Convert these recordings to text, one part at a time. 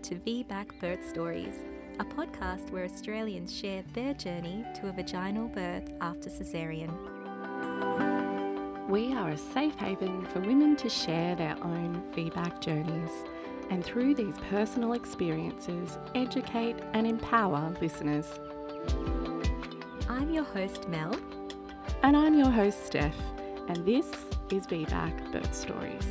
to VBAC Birth Stories, a podcast where Australians share their journey to a vaginal birth after caesarean. We are a safe haven for women to share their own VBAC journeys, and through these personal experiences, educate and empower listeners. I'm your host, Mel. And I'm your host, Steph, and this is VBAC Birth Stories.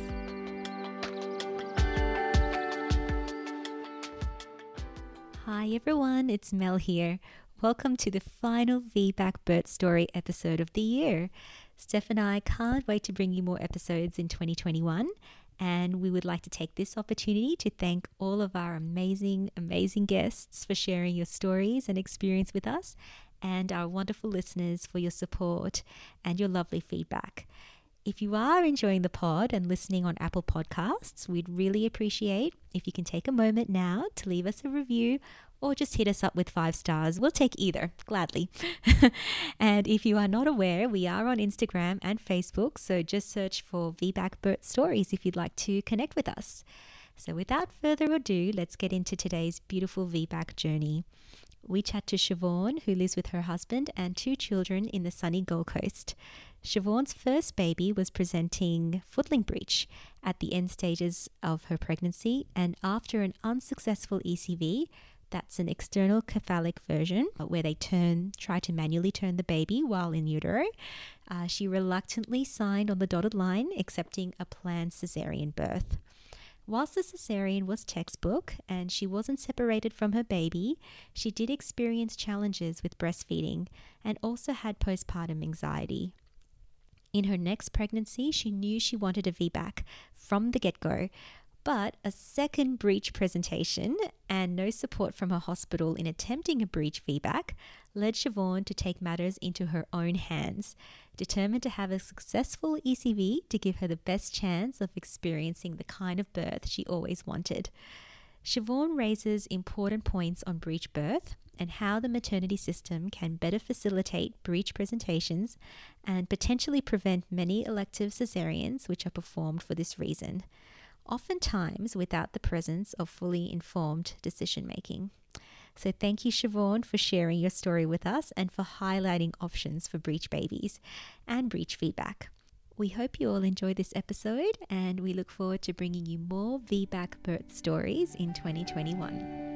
Hi everyone, it's Mel here. Welcome to the final VBAC Birth Story episode of the year. Steph and I can't wait to bring you more episodes in 2021, and we would like to take this opportunity to thank all of our amazing guests for sharing your stories and experience with us, and our wonderful listeners for your support and your lovely feedback. If you are enjoying the pod and listening on Apple Podcasts, we'd really appreciate if you can take a moment now to leave us a review or just hit us up with 5 stars. We'll take either, gladly. And if you are not aware, we are on Instagram and Facebook, so just search for VBAC Birth Stories if you'd like to connect with us. So without further ado, let's get into today's beautiful VBAC journey. We chat to Siobhan, who lives with her husband and 2 children in the sunny Gold Coast. Siobhan's first baby was presenting footling breech at the end stages of her pregnancy, and after an unsuccessful ECV, that's an external cephalic version where they try to manually turn the baby while in utero, she reluctantly signed on the dotted line, accepting a planned caesarean birth. Whilst the caesarean was textbook and she wasn't separated from her baby, she did experience challenges with breastfeeding and also had postpartum anxiety. In her next pregnancy, she knew she wanted a VBAC from the get-go, but a second breech presentation and no support from her hospital in attempting a breech VBAC led Siobhan to take matters into her own hands, determined to have a successful ECV to give her the best chance of experiencing the kind of birth she always wanted. Siobhan raises important points on breech birth and how the maternity system can better facilitate breech presentations and potentially prevent many elective caesareans which are performed for this reason, oftentimes without the presence of fully informed decision making. So thank you, Siobhan, for sharing your story with us and for highlighting options for breech babies and breech VBAC. We hope you all enjoy this episode, and we look forward to bringing you more VBAC birth stories in 2021.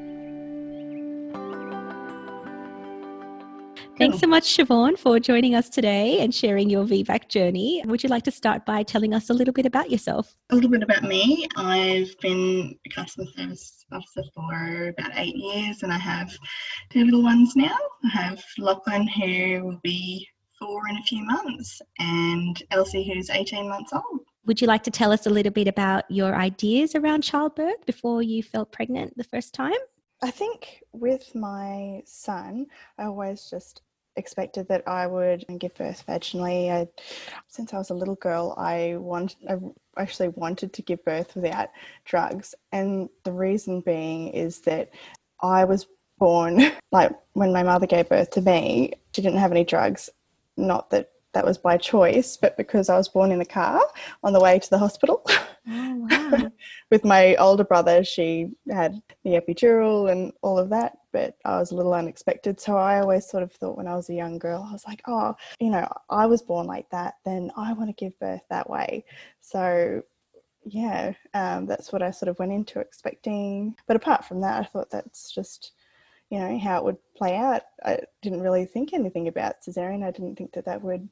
Thanks so much, Siobhan, for joining us today and sharing your VBAC journey. Would you like to start by telling us a little bit about yourself? A little bit about me. I've been a customer service officer for about 8 years, and I have 2 little ones now. I have Lachlan, who will be 4 in a few months, and Elsie, who's 18 months old. Would you like to tell us a little bit about your ideas around childbirth before you felt pregnant the first time? I think with my son, I always just expected that I would give birth vaginally. Since I was a little girl, I actually wanted to give birth without drugs. And the reason being is that I was born, like when my mother gave birth to me, she didn't have any drugs. Not that that was by choice, but because I was born in a car on the way to the hospital. Oh, wow. With my older brother, she had the epidural and all of that, but I was a little unexpected. So I always sort of thought when I was a young girl, I was like, oh, I was born like that, then I want to give birth that way. So yeah, that's what I sort of went into expecting. But apart from that, I thought that's just, how it would play out. I didn't really think anything about cesarean. I didn't think that would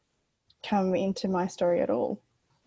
come into my story at all.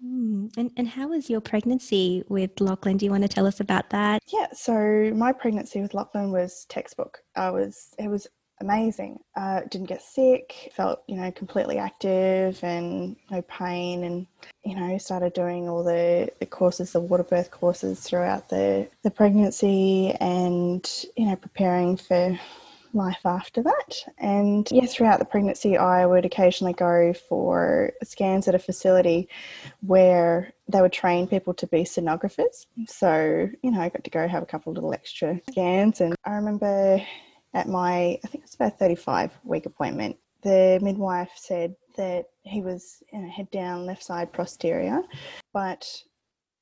And how was your pregnancy with Lachlan? Do you want to tell us about that? Yeah, so my pregnancy with Lachlan was textbook. It was amazing. Didn't get sick, felt, completely active and no pain, and, started doing all the courses, the water birth courses throughout the pregnancy, and, preparing for life after that. And throughout the pregnancy, I would occasionally go for scans at a facility where they would train people to be sonographers. So, I got to go have a couple of little extra scans. And I remember at I think it was about a 35-week appointment, the midwife said that he was head down, left side posterior, but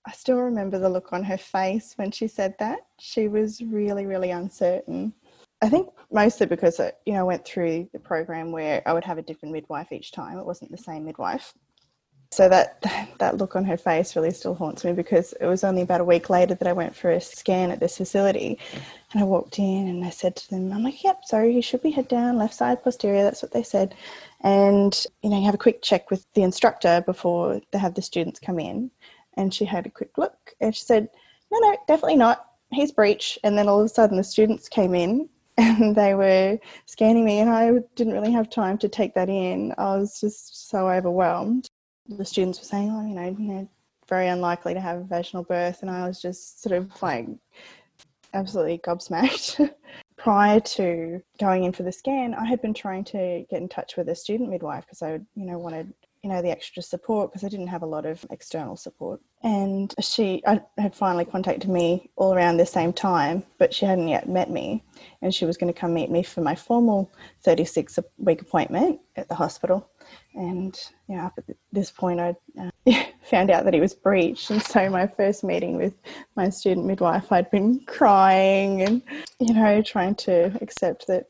I still remember the look on her face when she said that. She was really, really uncertain. I think mostly because I went through the program where I would have a different midwife each time. It wasn't the same midwife. So that look on her face really still haunts me, because it was only about a week later that I went for a scan at this facility, and I walked in and I said to them, I'm like, yep, sorry, he should be head down, left side posterior, that's what they said. And, you have a quick check with the instructor before they have the students come in. And she had a quick look and she said, no, definitely not. He's breech. And then all of a sudden the students came in and they were scanning me, and I didn't really have time to take that in. I was just so overwhelmed. The students were saying, oh, very unlikely to have a vaginal birth. And I was just sort of like absolutely gobsmacked. Prior to going in for the scan, I had been trying to get in touch with a student midwife because I, wanted, the extra support, because I didn't have a lot of external support. And she had finally contacted me all around the same time, but she hadn't yet met me. And she was going to come meet me for my formal 36-week appointment at the hospital. And, up at this point, I found out that he was breech. And so my first meeting with my student midwife, I'd been crying and, trying to accept that,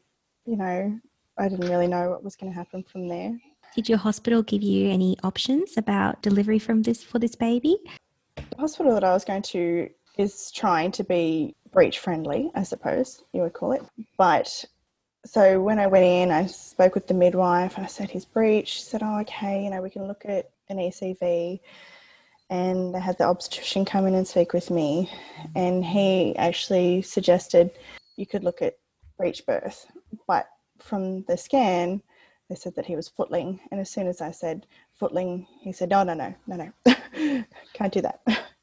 I didn't really know what was going to happen from there. Did your hospital give you any options about delivery for this baby? The hospital that I was going to is trying to be breech friendly, I suppose you would call it. But so when I went in, I spoke with the midwife and I said, he's breech. She said, oh, okay, we can look at an ECV. And they had the obstetrician come in and speak with me. And he actually suggested you could look at breech birth. But from the scan, they said that he was footling. And as soon as I said footling, he said, no, can't do that.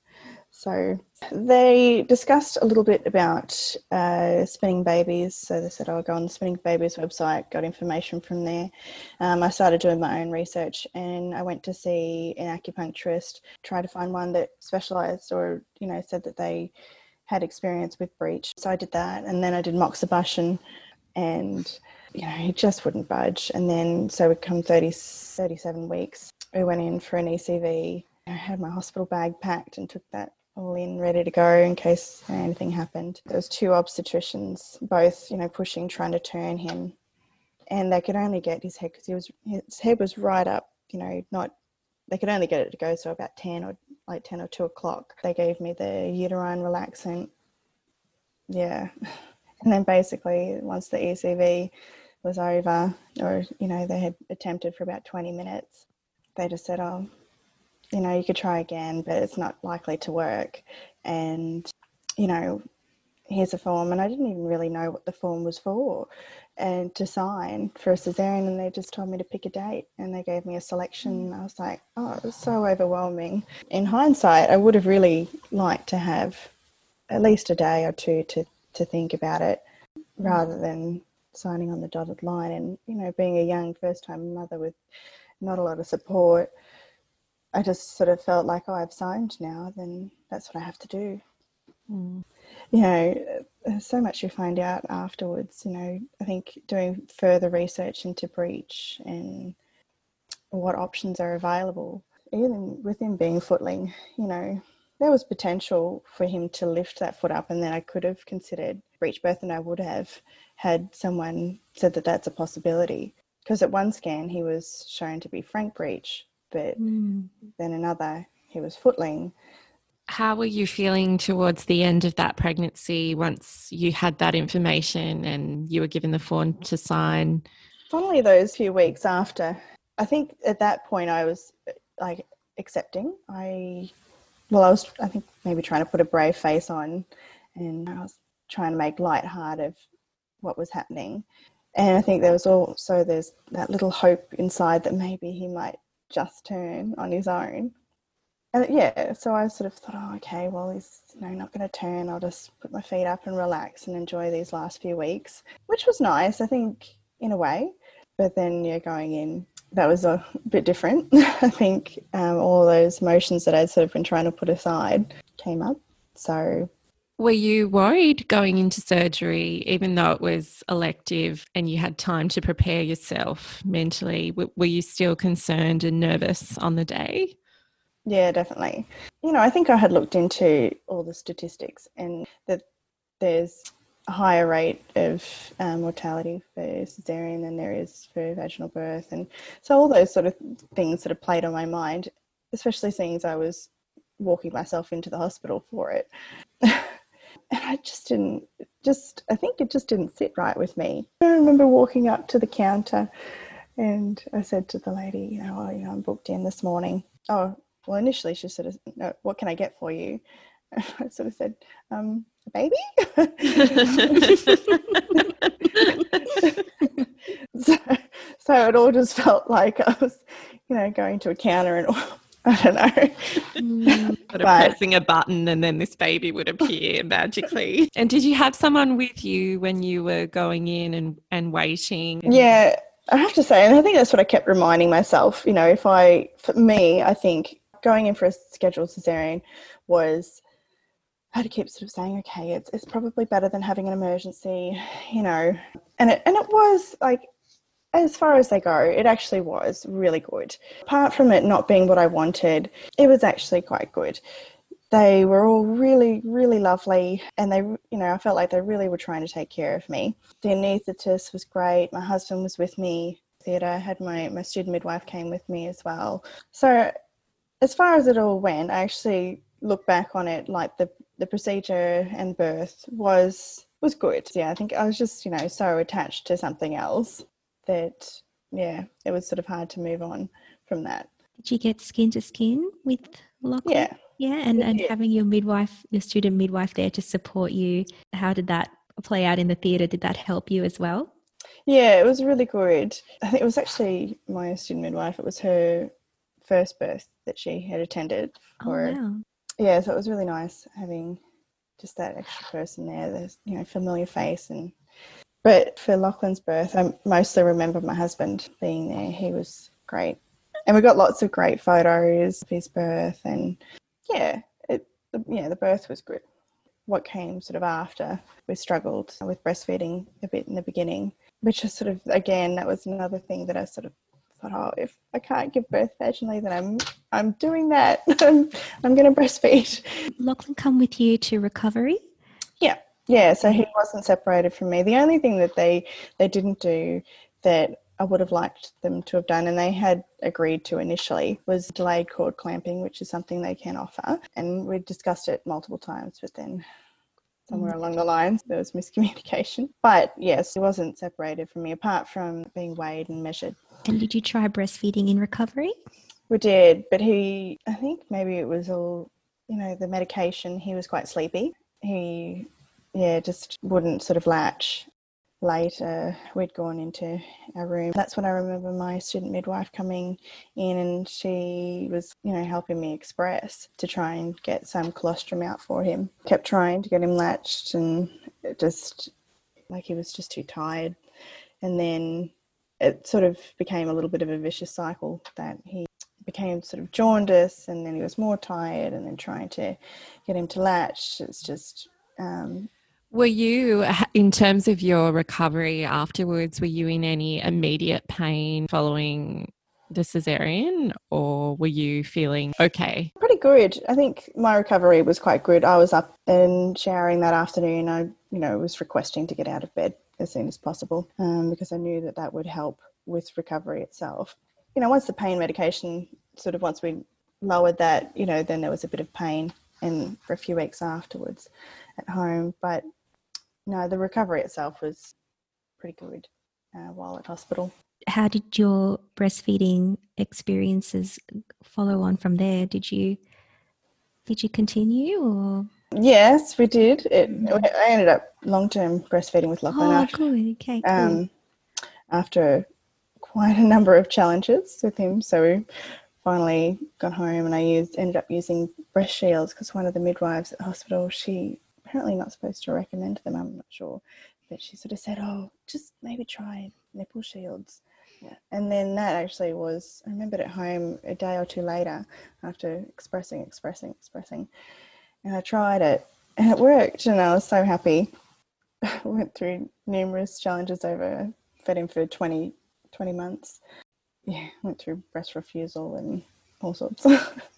So they discussed a little bit about Spinning Babies. So they said, I'll go on the Spinning Babies website, got information from there. I started doing my own research, and I went to see an acupuncturist, try to find one that specialised or, said that they had experience with breech. So I did that, and then I did moxibustion, and he just wouldn't budge. And then so we'd come 37 weeks. We went in for an ECV. I had my hospital bag packed and took that all in, ready to go in case anything happened. There was 2 obstetricians, both, pushing, trying to turn him. And they could only get his head, because his head was right up, they could only get it to go so about 10 or 2 o'clock. They gave me the uterine relaxant. Yeah. And then basically once the ECV was over, or, they had attempted for about 20 minutes, they just said, oh, you could try again, but it's not likely to work. And, here's a form. And I didn't even really know what the form was for, and to sign for a cesarean. And they just told me to pick a date, and they gave me a selection. I was like, oh, it was so overwhelming. In hindsight, I would have really liked to have at least a day or two to think about it, rather than signing on the dotted line. And, being a young first-time mother with not a lot of support, I just sort of felt like, oh, I've signed now, then that's what I have to do. There's so much you find out afterwards. I think doing further research into breech and what options are available, even with him being footling, there was potential for him to lift that foot up, and then I could have considered breech birth, and I would have had someone said that that's a possibility. Because at one scan he was shown to be frank breech, but then another he was footling. How were you feeling towards the end of that pregnancy once you had that information and you were given the form to sign? Funnily, those few weeks after, I think at that point I was like accepting. I was, I think, maybe trying to put a brave face on, and I was trying to make light heart of what was happening. And I think there's that little hope inside that maybe he might just turn on his own. And so I sort of thought, oh, okay, well, he's not going to turn. I'll just put my feet up and relax and enjoy these last few weeks, which was nice, I think, in a way. But then, going in, that was a bit different. I think all those emotions that I'd sort of been trying to put aside came up. So, were you worried going into surgery, even though it was elective and you had time to prepare yourself mentally? Were you still concerned and nervous on the day? Yeah, definitely. I think I had looked into all the statistics and that there's a higher rate of mortality for cesarean than there is for vaginal birth. And so all those sort of things sort of played on my mind, especially seeing as I was walking myself into the hospital for it. And I think it just didn't sit right with me. I remember walking up to the counter and I said to the lady, I'm booked in this morning. Oh, well, initially she said, no, what can I get for you? I sort of said, a baby? so it all just felt like I was, going to a counter and I don't know. Sort of pressing a button and then this baby would appear magically. And did you have someone with you when you were going in and waiting? Yeah, I have to say, and I think that's what I kept reminding myself, for me, I think going in for a scheduled cesarean I had to keep sort of saying, okay, it's probably better than having an emergency, and it was like, as far as they go, it actually was really good. Apart from it not being what I wanted, it was actually quite good. They were all really, really lovely, and they, I felt like they really were trying to take care of me. The anaesthetist was great. My husband was with me. Theatre, I had my student midwife came with me as well. So as far as it all went, I actually look back on it like the procedure and birth was good. Yeah, I think I was just, so attached to something else that, yeah, it was sort of hard to move on from that. Did you get skin to skin with Lachlan? Yeah. Yeah, and having your student midwife there to support you, how did that play out in the theatre? Did that help you as well? Yeah, it was really good. I think it was actually my student midwife. It was her first birth that she had attended for. Oh, wow. Yeah, so it was really nice having just that extra person there, the familiar face. But for Lachlan's birth, I mostly remember my husband being there. He was great. And we got lots of great photos of his birth, and the birth was good. What came sort of after, we struggled with breastfeeding a bit in the beginning, which is sort of, again, that was another thing that I sort of thought, oh, if I can't give birth vaginally, then I'm doing that. I'm going to breastfeed. Lachlan come with you to recovery? Yeah, so he wasn't separated from me. The only thing that they didn't do that I would have liked them to have done, and they had agreed to initially, was delayed cord clamping, which is something they can offer. And we discussed it multiple times, but then somewhere along the lines there was miscommunication. But yes, he wasn't separated from me apart from being weighed and measured. And did you try breastfeeding in recovery? We did, but I think maybe it was all, the medication. He was quite sleepy. He just wouldn't sort of latch. Later, we'd gone into our room. That's when I remember my student midwife coming in, and she was, helping me express to try and get some colostrum out for him. Kept trying to get him latched, and it just, like, he was just too tired. And then it sort of became a little bit of a vicious cycle that he became sort of jaundiced, and then he was more tired, and then trying to get him to latch. It's just... Were you, in terms of your recovery afterwards, were you in any immediate pain following the cesarean, or were you feeling okay? Pretty good. I think my recovery was quite good. I was up and showering that afternoon. I, was requesting to get out of bed as soon as possible because I knew that would help with recovery itself. Once the pain medication, once we lowered that, then there was a bit of pain and for a few weeks afterwards at home. But no, the recovery itself was pretty good while at hospital. How did your breastfeeding experiences follow on from there? Did you continue, or? Yes, we did. I ended up long-term breastfeeding with Lachlan. Oh, good. Okay, cool. After quite a number of challenges with him. So we finally got home, and I ended up using breast shields because one of the midwives at the hospital, she apparently not supposed to recommend them, I'm not sure, but she sort of said, oh, just maybe try nipple shields. Yeah. And then that actually was, I remembered at home a day or two later after expressing, and I tried it and it worked, and I was so happy. I went through numerous challenges fed him for 20 months. Yeah, went through breast refusal and all sorts.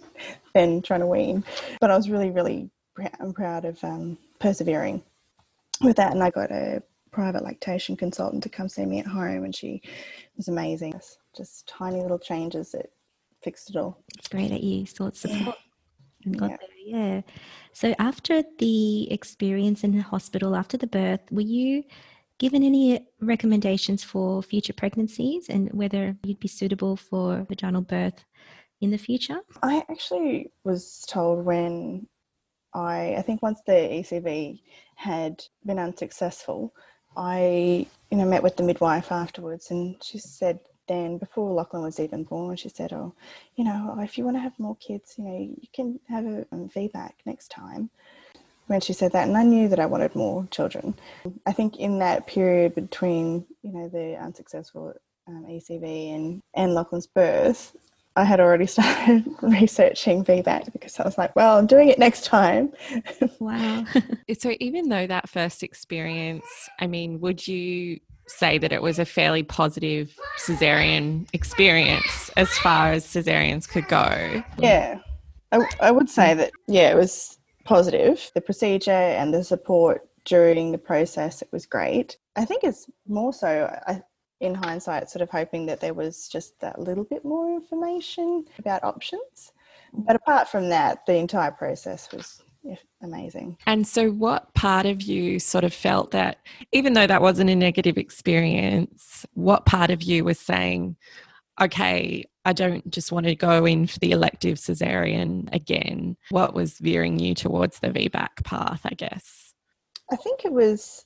than trying to wean. But I was really, really I'm proud of persevering with that. And I got a private lactation consultant to come see me at home, and she was amazing. Just tiny little changes that fixed it all. It's great that you sought support and got Yeah. there. Yeah. So after the experience in the hospital, after the birth, were you given any recommendations for future pregnancies and whether you'd be suitable for vaginal birth in the future? I actually was told when I think once the ECV had been unsuccessful, I met with the midwife afterwards, and she said then, before Lachlan was even born, she said, if you want to have more kids, you can have a VBAC next time. When she said that, and I knew that I wanted more children. I think in that period between, the unsuccessful ECV and Lachlan's birth, I had already started researching VBAC because I was like, well, I'm doing it next time. Wow. So even though that first experience, I mean, would you say that it was a fairly positive cesarean experience as far as cesareans could go? Yeah, I would say that, it was positive. The procedure and the support during the process, it was great. I think it's more so, in hindsight, sort of hoping that there was just that little bit more information about options. But apart from that, the entire process was amazing. And so what part of you sort of felt that, even though that wasn't a negative experience, what part of you was saying, okay, I don't just want to go in for the elective cesarean again? What was veering you towards the VBAC path, I guess? I think it was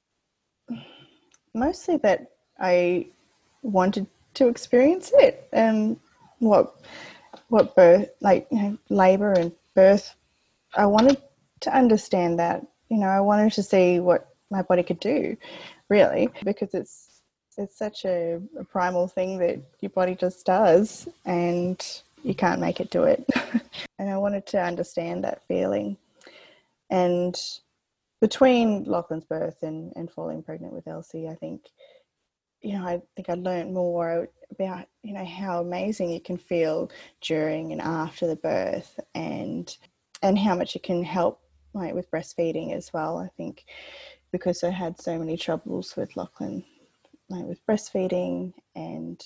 mostly that I wanted to experience it, and what birth, labour and birth, I wanted to understand that. I wanted to see what my body could do, really, because it's such a primal thing that your body just does, and you can't make it do it. And I wanted to understand that feeling. And between Lachlan's birth and falling pregnant with Elsie, I think I learned more about, how amazing you can feel during and after the birth, and how much it can help, with breastfeeding as well. I think because I had so many troubles with Lachlan, with breastfeeding, and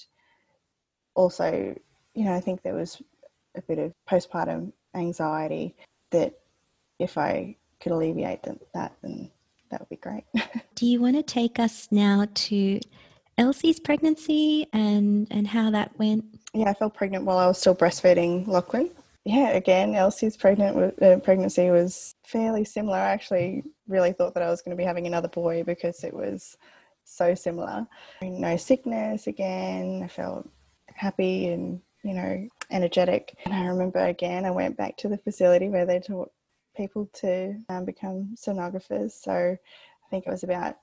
also, I think there was a bit of postpartum anxiety that if I could alleviate that, then that would be great. Do you want to take us now to Elsie's pregnancy and how that went? Yeah, I fell pregnant while I was still breastfeeding Lachlan. Yeah, again, Elsie's pregnancy was fairly similar. I actually really thought that I was going to be having another boy because it was so similar. No sickness again. I felt happy and, energetic. And I remember, again, I went back to the facility where they taught people to become sonographers. So I think it was about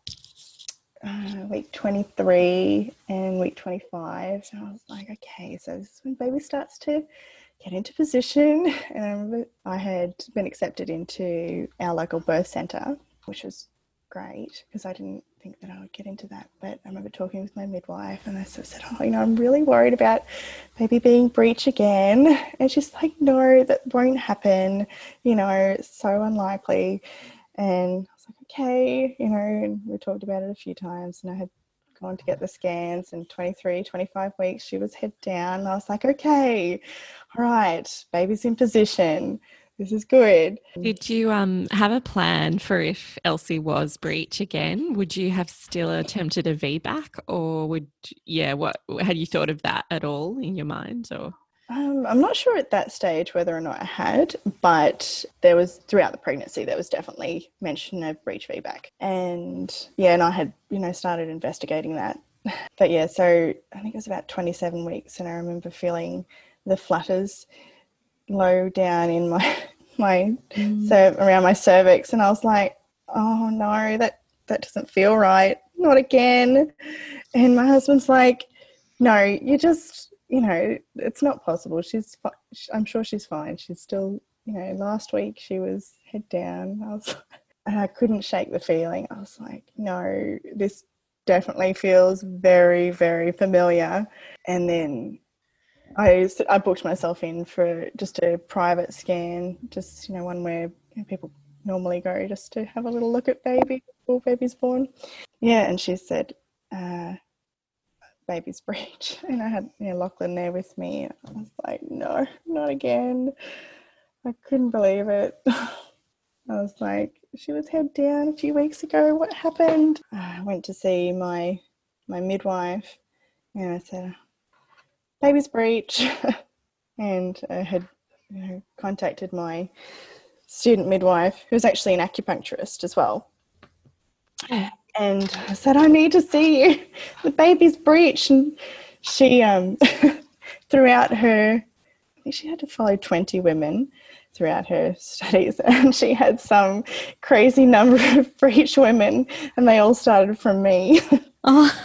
week 23 and week 25. And I was like, okay, so this is when baby starts to get into position. And I remember I had been accepted into our local birth centre, which was great because I didn't think that I would get into that. But I remember talking with my midwife, and I sort of said, I'm really worried about baby being breech again. And she's like, no, that won't happen. It's so unlikely. And I was like, okay, and we talked about it a few times, and I had gone to get the scans, and 23, 25 weeks, she was head down. And I was like, okay, all right, baby's in position. This is good. Did you have a plan for if Elsie was breech again? Would you have still attempted a VBAC, or what had you thought of that at all in your mind? Or I'm not sure at that stage whether or not I had, but there was, throughout the pregnancy, there was definitely mention of breech VBAC. And I had, started investigating that. But so I think it was about 27 weeks, and I remember feeling the flutters low down in my around my cervix, and I was like, oh no, that doesn't feel right, not again. And my husband's like, no, you just, it's not possible. I'm sure she's fine. She's still, last week she was head down. And I couldn't shake the feeling. I was like, no, this definitely feels very, very familiar. And then I booked myself in for just a private scan, just, one where people normally go just to have a little look at baby before baby's born. Yeah, and she said, baby's breech. And I had Lachlan there with me. I was like, no, not again. I couldn't believe it. I was like, she was head down a few weeks ago. What happened? I went to see my midwife, and I said, baby's breech. And I had contacted my student midwife, who was actually an acupuncturist as well. And I said, I need to see you. The baby's breech. And she, throughout her, I think she had to follow 20 women throughout her studies, and she had some crazy number of breech women, and they all started from me. Oh.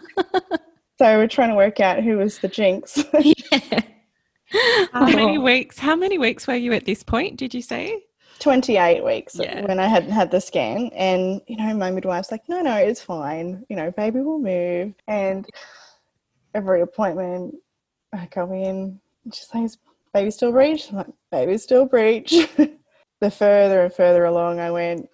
So we're trying to work out who was the jinx. Yeah. How many weeks were you at this point, did you say? 28 weeks Yeah. when I hadn't had the scan. And, my midwife's like, no, it's fine. Baby will move. And every appointment I go in, and she says, baby still breech? I'm like, baby still breech. The further and further along I went,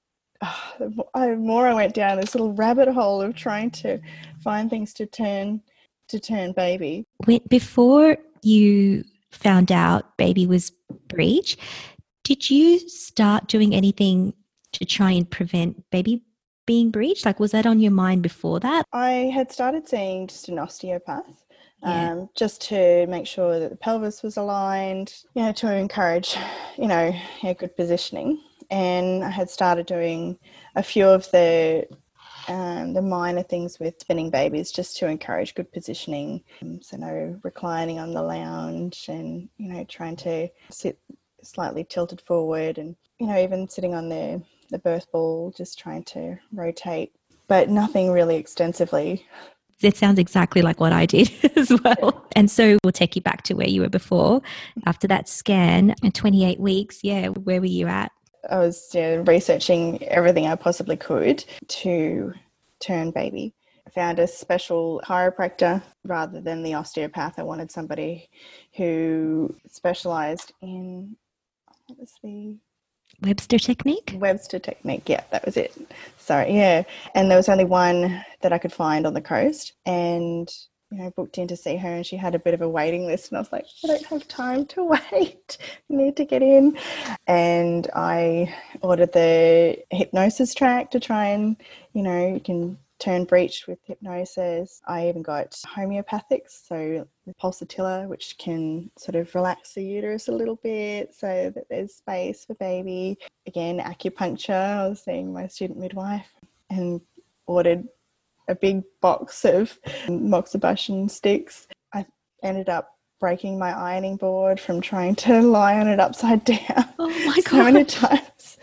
the more I went down this little rabbit hole of trying to find things to turn baby. Before you found out baby was breech, did you start doing anything to try and prevent baby being breech? Like, was that on your mind before that? I had started seeing just an osteopath, just to make sure that the pelvis was aligned, to encourage, good positioning. And I had started doing a few of the minor things with spinning babies just to encourage good positioning. So no reclining on the lounge, and, trying to sit slightly tilted forward, and, even sitting on the birth ball, just trying to rotate, but nothing really extensively. It sounds exactly like what I did as well. And so we'll take you back to where you were before. After that scan and 28 weeks, where were you at? I was researching everything I possibly could to turn baby. I found a special chiropractor rather than the osteopath. I wanted somebody who specialised in, what was the Webster technique? Webster technique, yeah, that was it. Sorry, yeah. And there was only one that I could find on the coast, and booked in to see her, and she had a bit of a waiting list, and I was like, I don't have time to wait. I need to get in. And I ordered the hypnosis track to try and, you can turn breech with hypnosis. I even got homeopathics, so the pulsatilla, which can sort of relax the uterus a little bit so that there's space for baby. Again, acupuncture. I was seeing my student midwife, and ordered a big box of moxibustion sticks. I ended up breaking my ironing board from trying to lie on it upside down. Oh my God. So many times.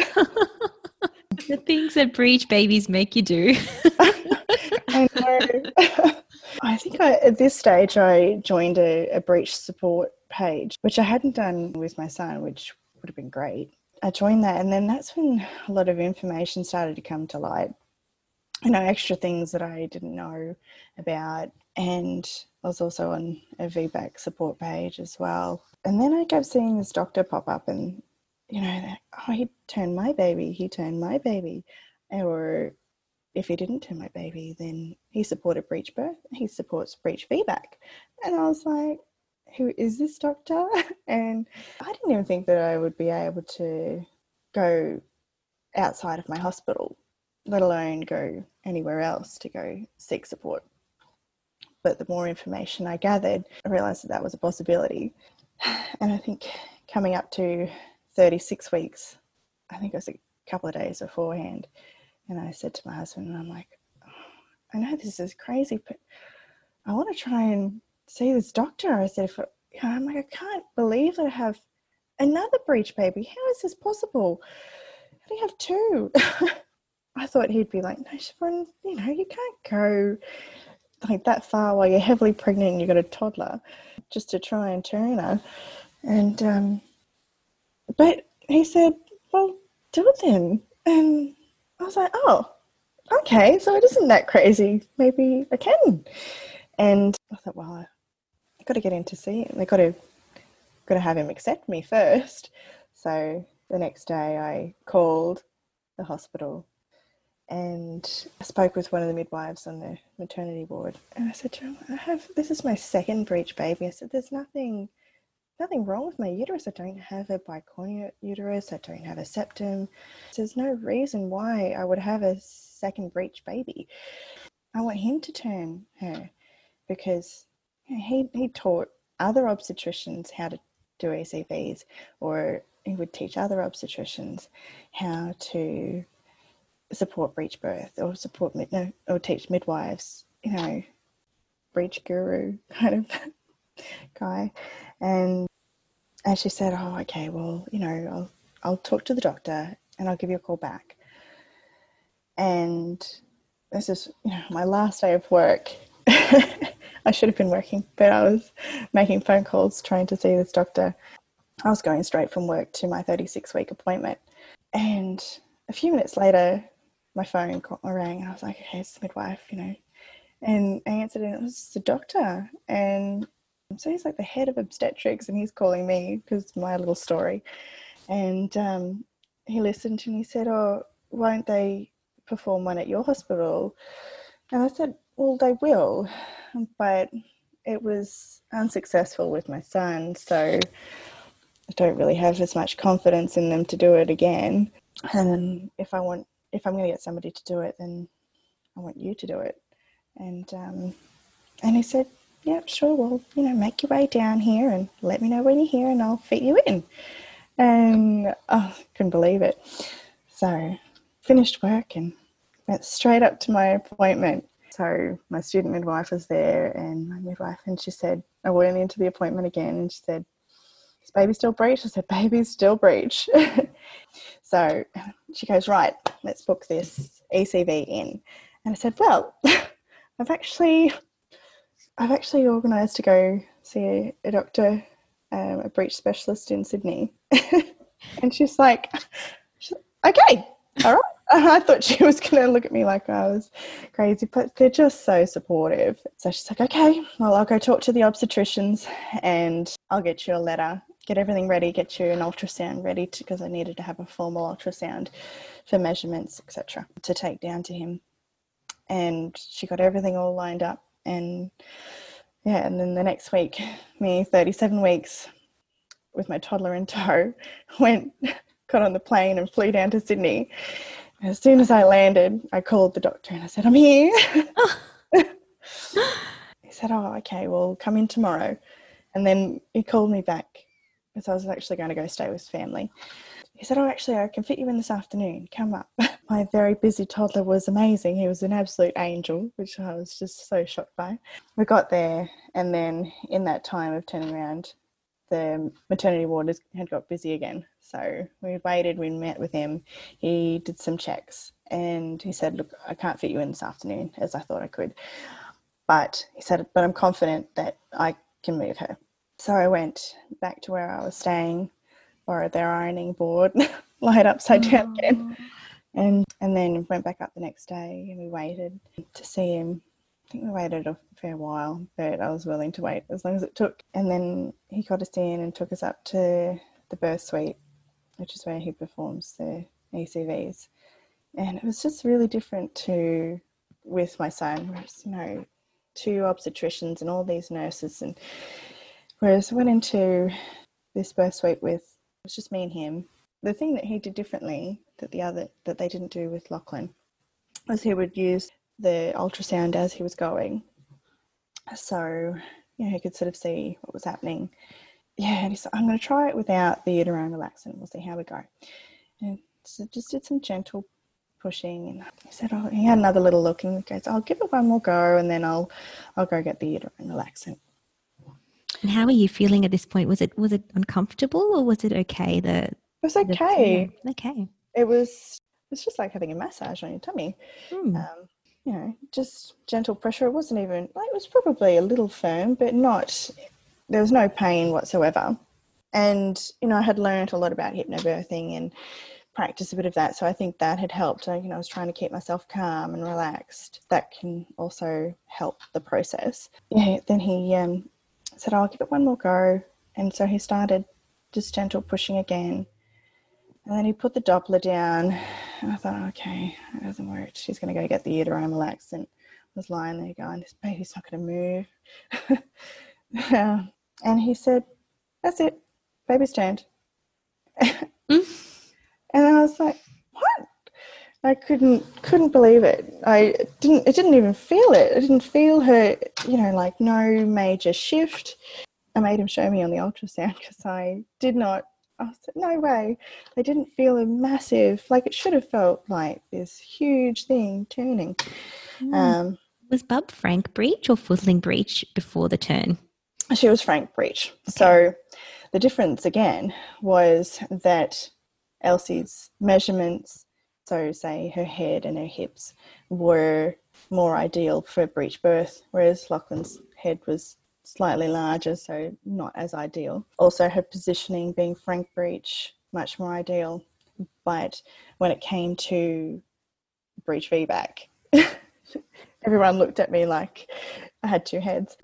The things that breech babies make you do. I know. I think at this stage I joined a breech support page, which I hadn't done with my son, which would have been great. I joined that, and then that's when a lot of information started to come to light. Extra things that I didn't know about. And I was also on a VBAC support page as well. And then I kept seeing this doctor pop up, and, he turned my baby. Or if he didn't turn my baby, then he supported breech birth. He supports breech VBAC. And I was like, who is this doctor? And I didn't even think that I would be able to go outside of my hospital, let alone go anywhere else to go seek support. But the more information I gathered, I realised that was a possibility. And I think coming up to 36 weeks, I think it was a couple of days beforehand, and I said to my husband, and I'm like, I know this is crazy, but I want to try and see this doctor. I said, I'm like, I can't believe that I have another breech baby. How is this possible? How do you have two? I thought he'd be like, no, Siobhan, you can't go like that far while you're heavily pregnant and you've got a toddler, just to try and turn her. And but he said, well, do it then. And I was like, oh, okay, so it isn't that crazy. Maybe I can. And I thought, well, I got to get in to see him. They've got to have him accept me first. So the next day I called the hospital and I spoke with one of the midwives on the maternity ward, and I said to her, this is my second breech baby. I said, there's nothing wrong with my uterus. I don't have a bicornuate uterus. I don't have a septum. There's no reason why I would have a second breech baby. I want him to turn her, because he taught other obstetricians how to do ECVs, or he would teach other obstetricians how to support breech birth, or or teach midwives, breech guru kind of guy. And she said, oh, okay, well, I'll talk to the doctor and I'll give you a call back. And this is my last day of work. I should have been working, but I was making phone calls trying to see this doctor. I was going straight from work to my 36-week appointment. And a few minutes later, my phone rang and I was like, okay, it's the midwife, And I answered and it was the doctor. And so he's like the head of obstetrics and he's calling me because my little story. And he listened and he said, oh, won't they perform one at your hospital? And I said, well, they will, but it was unsuccessful with my son, so I don't really have as much confidence in them to do it again. And if I'm going to get somebody to do it, then I want you to do it. And he said, yeah, sure, well, make your way down here and let me know when you're here and I'll fit you in. And I couldn't believe it. So finished work and went straight up to my appointment. So my student midwife was there and my midwife, and she said, I went into the appointment again and she said, is baby still breech? I said, baby's still breech. So she goes, right, let's book this ECV in. And I said, well, I've actually organised to go see a doctor, a breech specialist in Sydney. And she's like, okay, all right. I thought she was going to look at me like I was crazy, but they're just so supportive. So she's like, okay, well, I'll go talk to the obstetricians and I'll get you a letter, get everything ready, get you an ultrasound ready, because I needed to have a formal ultrasound for measurements, etc., to take down to him. And she got everything all lined up. And and then the next week, me, 37 weeks with my toddler in tow, got on the plane and flew down to Sydney. And as soon as I landed, I called the doctor and I said, I'm here. He said, oh, okay, well, come in tomorrow. And then he called me back because I was actually going to go stay with family. He said, oh, actually, I can fit you in this afternoon. Come up. My very busy toddler was amazing. He was an absolute angel, which I was just so shocked by. We got there, and then in that time of turning around, the maternity ward had got busy again. So we waited, we met with him. He did some checks and he said, look, I can't fit you in this afternoon as I thought I could. But he said, but I'm confident that I can move her. So I went back to where I was staying, borrowed their ironing board, lied upside down again, and then went back up the next day and we waited to see him. I think we waited a fair while, but I was willing to wait as long as it took. And then he got us in and took us up to the birth suite, which is where he performs the ECVs. And it was just really different to with my son, whereas, two obstetricians and all these nurses. And whereas I went into this birth suite with, it was just me and him. The thing that he did differently that they didn't do with Lachlan was he would use the ultrasound as he was going. So, he could sort of see what was happening. Yeah, and he said, I'm going to try it without the uterine relaxant. We'll see how we go. And so just did some gentle pushing. And he said, oh, he had another little look and he goes, I'll give it one more go and then I'll go get the uterine relaxant. And how were you feeling at this point? Was it uncomfortable or was it okay? It was okay. Okay. It was just like having a massage on your tummy. Just gentle pressure. It wasn't even, it was probably a little firm, but there was no pain whatsoever. And, I had learned a lot about hypnobirthing and practiced a bit of that. So I think that had helped. I was trying to keep myself calm and relaxed. That can also help the process. Yeah, then he I said, I'll give it one more go. And so he started just gentle pushing again. And then he put the Doppler down. And I thought, okay, it doesn't work. She's going to go get the uterine relaxant. I was lying there going, this baby's not going to move. And he said, that's it. Baby's turned. And I was like, what? I couldn't believe it. It didn't even feel it. I didn't feel her, like no major shift. I made him show me on the ultrasound because I was like, no way. I didn't feel a massive, like it should have felt like this huge thing turning. Was Bub Frank breech or Footling breech before the turn? She was Frank breech. Okay. So the difference again was that Elsie's measurements, so say her head and her hips, were more ideal for breech birth, whereas Lachlan's head was slightly larger, so not as ideal. Also her positioning being Frank breech, much more ideal. But when it came to breech VBAC, everyone looked at me like I had two heads.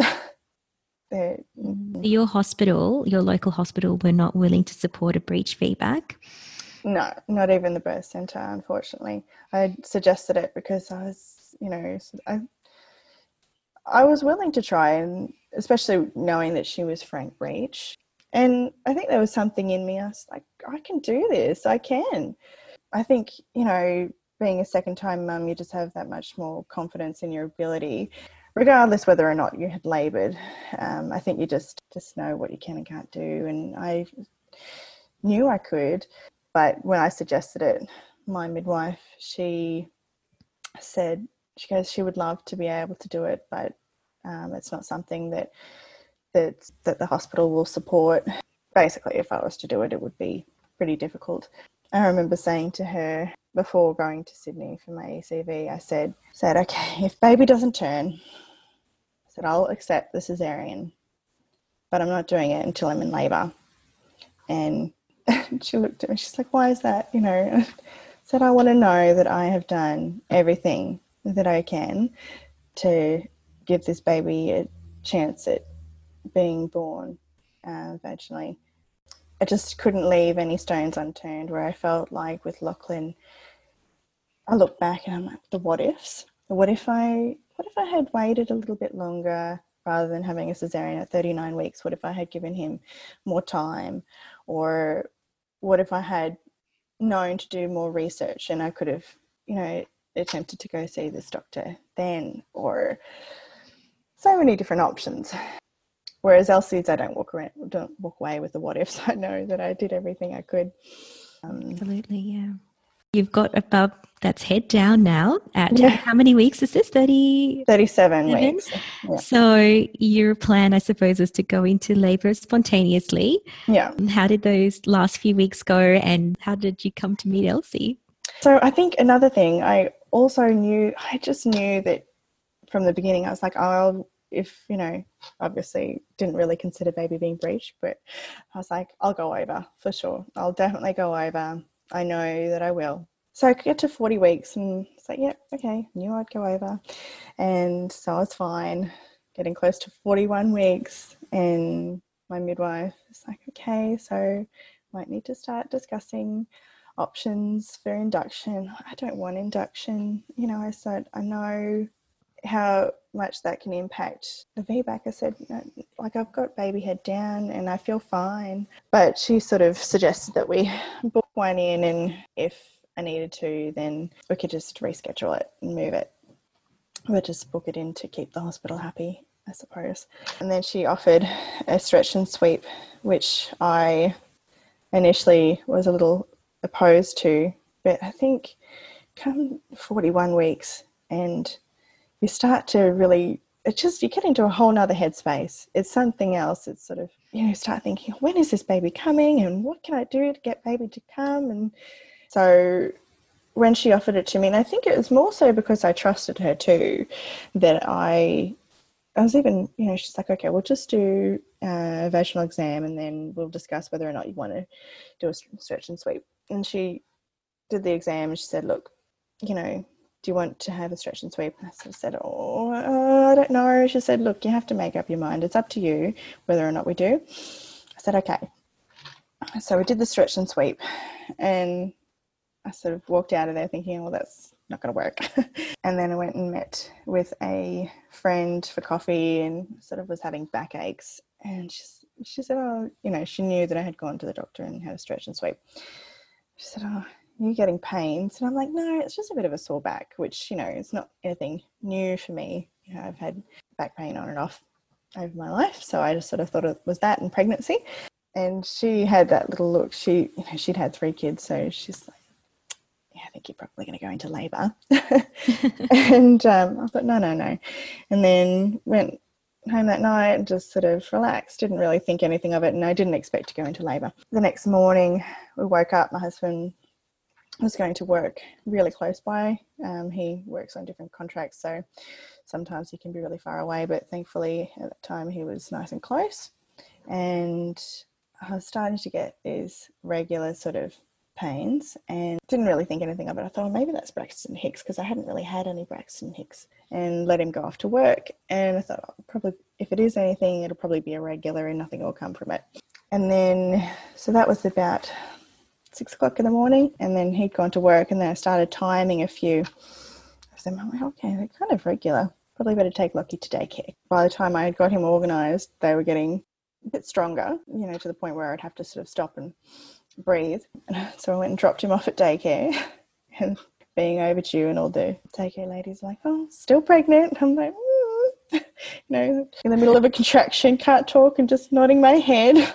Your hospital, your local hospital, were not willing to support a breech VBAC? No, not even the birth centre, unfortunately. I suggested it because I was, I was willing to try, and especially knowing that she was Frank breech. And I think there was something in me. I was like, I can do this. I can. I think, being a second-time mum, you just have that much more confidence in your ability, regardless whether or not you had laboured. I think you just know what you can and can't do. And I knew I could. But when I suggested it, my midwife, she said, she would love to be able to do it, but it's not something that the hospital will support. Basically, if I was to do it, it would be pretty difficult. I remember saying to her before going to Sydney for my ECV, I said, okay, if baby doesn't turn, I said, I'll accept the cesarean, but I'm not doing it until I'm in labour. And she looked at me, she's like, why is that? I said, I want to know that I have done everything that I can to give this baby a chance at being born vaginally. I just couldn't leave any stones unturned, where I felt like with Lachlan, I look back and I'm like, the what ifs. What if I had waited a little bit longer rather than having a cesarean at 39 weeks? What if I had given him more time? Or what if I had known to do more research and I could have, attempted to go see this doctor then? Or so many different options. Whereas Elsie's, I don't walk away with the what ifs. I know that I did everything I could. Absolutely, yeah. You've got a bub that's head down now at how many weeks is this? 37 weeks. Yeah. So your plan, I suppose, was to go into labour spontaneously. Yeah. How did those last few weeks go, and how did you come to meet Elsie? So I think another thing, I just knew that from the beginning, I was like, obviously didn't really consider baby being breech, but I was like, I'll go over for sure. I'll definitely go over. I know that I will. So I could get to 40 weeks and it's like, yeah, okay, knew I'd go over. And so it's fine. Getting close to 41 weeks and my midwife is like, okay, so might need to start discussing options for induction. I don't want induction. I said, I know how much that can impact the VBAC. I said, I've got baby head down and I feel fine. But she sort of suggested that we book one in, and if I needed to, then we could just reschedule it and move it. We'll just book it in to keep the hospital happy, I suppose. And then she offered a stretch and sweep, which I initially was a little opposed to. But I think come 41 weeks and you start to really, you get into a whole nother headspace. It's something else. It's sort of, start thinking, when is this baby coming and what can I do to get baby to come? And so when she offered it to me, and I think it was more so because I trusted her too, that I was even, she's like, okay, we'll just do a vaginal exam and then we'll discuss whether or not you want to do a stretch and sweep. And she did the exam and she said, look, do you want to have a stretch and sweep? And I sort of said, I don't know. She said, look, you have to make up your mind. It's up to you whether or not we do. I said, okay. So we did the stretch and sweep, and I sort of walked out of there thinking, well, that's not going to work. And then I went and met with a friend for coffee and sort of was having backaches. And she said, she knew that I had gone to the doctor and had a stretch and sweep. She said, you're getting pains? And I'm like, no, it's just a bit of a sore back, which, it's not anything new for me. I've had back pain on and off over my life. So I just sort of thought it was that and pregnancy. And she had that little look. She'd had 3 kids. So she's like, I think you're probably going to go into labour. And I thought, no. And then went home that night and just sort of relaxed, didn't really think anything of it, and I didn't expect to go into labour. The next morning we woke up, my husband was going to work really close by. He works on different contracts, so sometimes he can be really far away, but thankfully at that time he was nice and close. And I was starting to get these regular sort of pains and didn't really think anything of it. I thought, maybe that's Braxton Hicks, because I hadn't really had any Braxton Hicks, and let him go off to work. And I thought, probably if it is anything, it'll probably be irregular and nothing will come from it. And then, so that was about 6 o'clock in the morning, and then he'd gone to work, and then I started timing a few. I'm like, okay, they're kind of regular. Probably better take Lockie to daycare. By the time I had got him organised, they were getting a bit stronger, to the point where I'd have to sort of stop and breathe. So I went and dropped him off at daycare, and being overdue, and all the daycare ladies like, oh, still pregnant. I'm like, in the middle of a contraction, can't talk, and just nodding my head.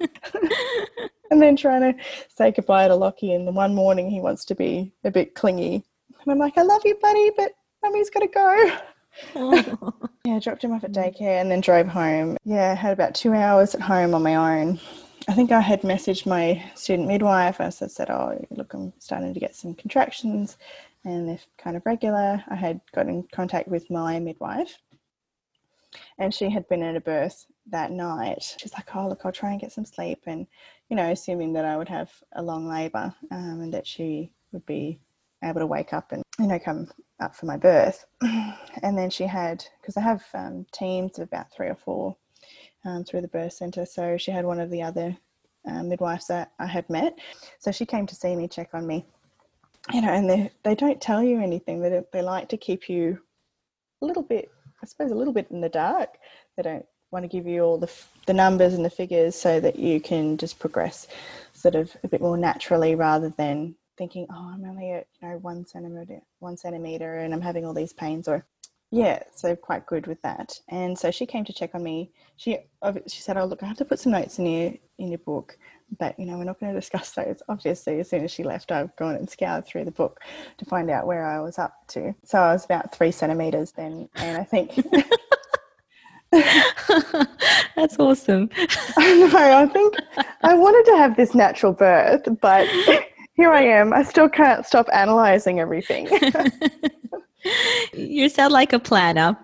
And then trying to say goodbye to Lockie, and the one morning he wants to be a bit clingy. And I'm like, I love you, buddy, but Mummy's got to go. Oh. Yeah, dropped him off at daycare and then drove home. Yeah, had about 2 hours at home on my own. I think I had messaged my student midwife. I said, oh, look, I'm starting to get some contractions and they're kind of regular. I had got in contact with my midwife, and she had been at a birth that night. She's like, oh, look, I'll try and get some sleep, and, assuming that I would have a long labour, and that she would be able to wake up and, come up for my birth. And then she had, because I have teams of about 3 or 4 through the birth centre, so she had one of the other midwives that I had met. So she came to see me, check on me, and they don't tell you anything. They like to keep you a little bit in the dark. They don't want to give you all the numbers and the figures, so that you can just progress sort of a bit more naturally, rather than thinking, oh, I'm only at 1 centimetre and I'm having all these pains. Or so quite good with that. And so she came to check on me. She said, oh, look, I have to put some notes in your book, but we're not going to discuss those. Obviously, as soon as she left, I've gone and scoured through the book to find out where I was up to. So I was about 3 centimetres then, and I think that's awesome. I know, I think I wanted to have this natural birth, but here I am. I still can't stop analysing everything. You sound like a planner.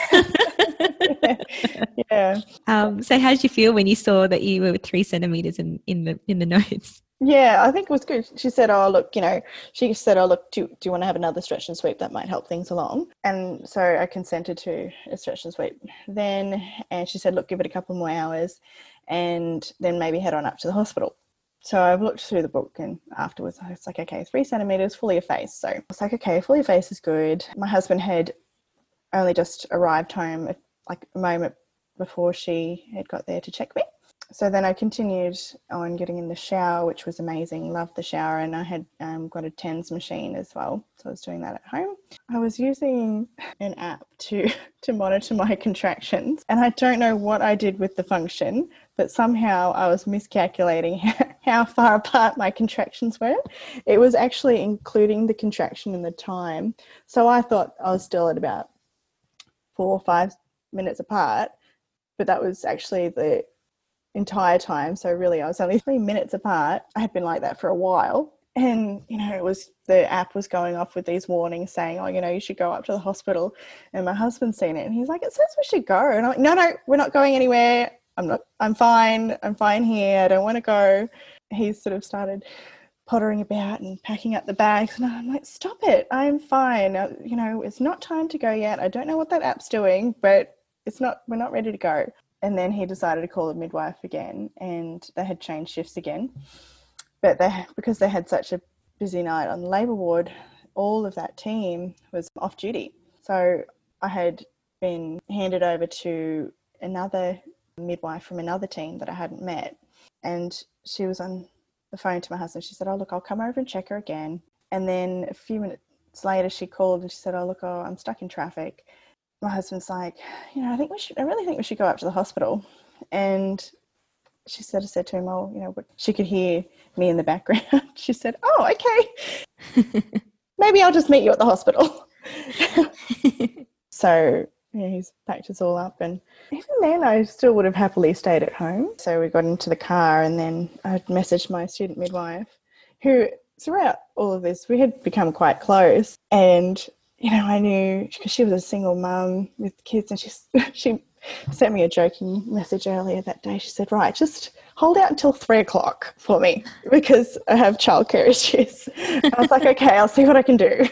Yeah. So how did you feel when you saw that you were 3 centimetres in the notes? Yeah, I think it was good. She said, oh, look, do you want to have another stretch and sweep? That might help things along. And so I consented to a stretch and sweep then. And she said, look, give it a couple more hours and then maybe head on up to the hospital. So I've looked through the book, and afterwards I was like, okay, 3 centimetres, fully effaced. So I was like, okay, fully effaced is good. My husband had only just arrived home like a moment before she had got there to check me. So then I continued on getting in the shower, which was amazing. Loved the shower, and I had got a TENS machine as well. So I was doing that at home. I was using an app to monitor my contractions, and I don't know what I did with the function, but somehow I was miscalculating how far apart my contractions were. It was actually including the contraction and the time. So I thought I was still at about 4 or 5 minutes apart, but that was actually the entire time. So really I was only 3 minutes apart. I had been like that for a while, and the app was going off with these warnings saying, oh, you should go up to the hospital. And my husband's seen it, and he's like, it says we should go. And I'm like, no, we're not going anywhere. I'm fine here. I don't want to go. He sort of started pottering about and packing up the bags, and I'm like, stop it, I'm fine. It's not time to go yet. I don't know what that app's doing, but we're not ready to go. And then he decided to call the midwife again, and they had changed shifts again. But because they had such a busy night on the labour ward, all of that team was off duty. So I had been handed over to another midwife from another team that I hadn't met, and she was on the phone to my husband. She said, "Oh, look, I'll come over and check her again." And then a few minutes later, she called and she said, "Oh, look, I'm stuck in traffic." My husband's like, I really think we should go up to the hospital. And she said to him, but she could hear me in the background. She said, "Oh, okay. Maybe I'll just meet you at the hospital." So he's packed us all up, and even then I still would have happily stayed at home. So we got into the car, and then I messaged my student midwife, who throughout all of this, we had become quite close. And, I knew, because she was a single mum with kids, and she sent me a joking message earlier that day. She said, "Right, just hold out until 3:00 for me because I have childcare issues." I was like, "Okay, I'll see what I can do."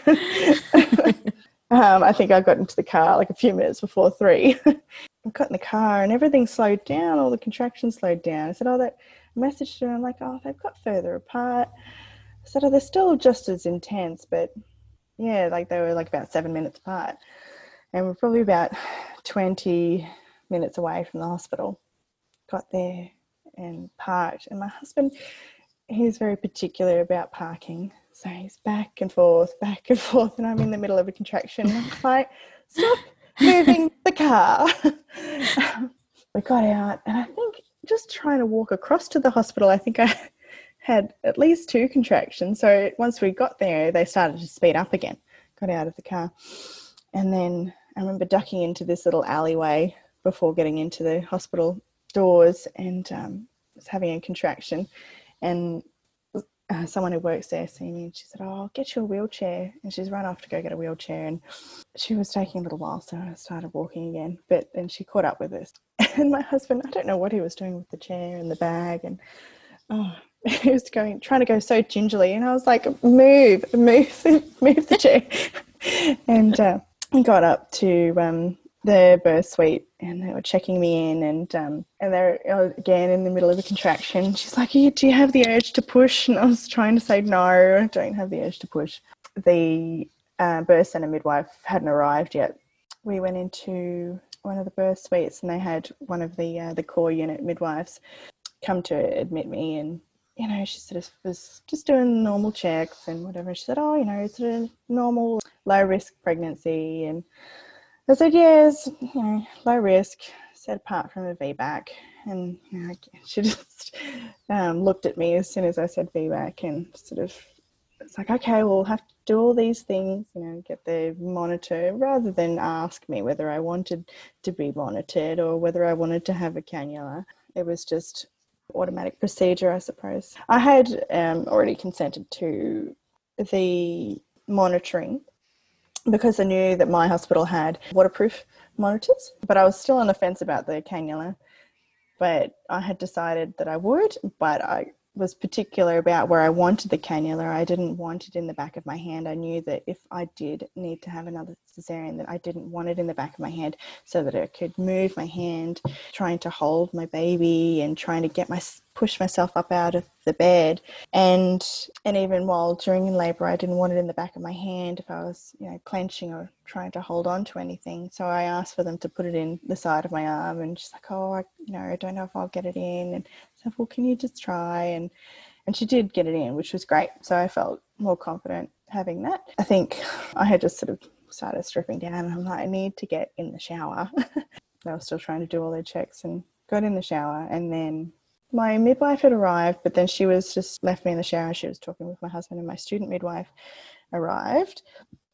I think I got into the car like a few minutes before 3. I got in the car and everything slowed down. All the contractions slowed down. I said, I messaged her. I'm like, they've got further apart. I said, they're still just as intense, but yeah, like they were like about 7 minutes apart. And we're probably about 20 minutes away from the hospital. Got there and parked. And my husband, he's very particular about parking. So he's back and forth, and I'm in the middle of a contraction. I'm like, "Stop moving the car." We got out, and I think just trying to walk across to the hospital, I think I had at least 2 contractions. So once we got there, they started to speed up again. Got out of the car. And then I remember ducking into this little alleyway before getting into the hospital doors, and was having a contraction. And someone who works there seen me, and she said, "Oh, I'll get you a wheelchair." And she's run off to go get a wheelchair, and she was taking a little while, so I started walking again. But then she caught up with us. And my husband, I don't know what he was doing with the chair and the bag, and he was trying to go so gingerly, and I was like, move the chair. And we got up to the birth suite, and they were checking me in, and they're again in the middle of a contraction. She's like, "Do you have the urge to push?" And I was trying to say, "No, I don't have the urge to push." The birth centre midwife hadn't arrived yet. We went into one of the birth suites, and they had one of the core unit midwives come to admit me, and she sort of was just doing normal checks and whatever. She said, "Oh, it's a normal low risk pregnancy," and I said, "Yes, low risk," said apart from a VBAC. And she just looked at me as soon as I said VBAC, and sort of, it's like, "Okay, we'll have to do all these things, get the monitor," rather than ask me whether I wanted to be monitored or whether I wanted to have a cannula. It was just automatic procedure, I suppose. I had already consented to the monitoring because I knew that my hospital had waterproof monitors, but I was still on the fence about the cannula. But I had decided that I would, but I was particular about where I wanted the cannula. I didn't want it in the back of my hand. I knew that if I did need to have another cesarean, that I didn't want it in the back of my hand, so that I could move my hand trying to hold my baby and trying to push myself up out of the bed. And even while during labour, I didn't want it in the back of my hand if I was clenching or trying to hold on to anything. So I asked for them to put it in the side of my arm, and she's like, "Oh, I don't know if I'll get it in." And I said, "Well, can you just try?" And she did get it in, which was great. So I felt more confident having that. I think I had just sort of started stripping down, and I'm like, I need to get in the shower. They were still trying to do all their checks, and got in the shower, and then my midwife had arrived, but then she was just left me in the shower. She was talking with my husband, and my student midwife arrived.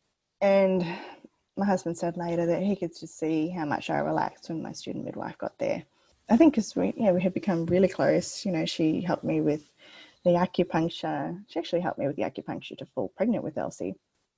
And my husband said later that he could just see how much I relaxed when my student midwife got there. I think because we had become really close. She helped me with the acupuncture. She actually helped me with the acupuncture to fall pregnant with Elsie.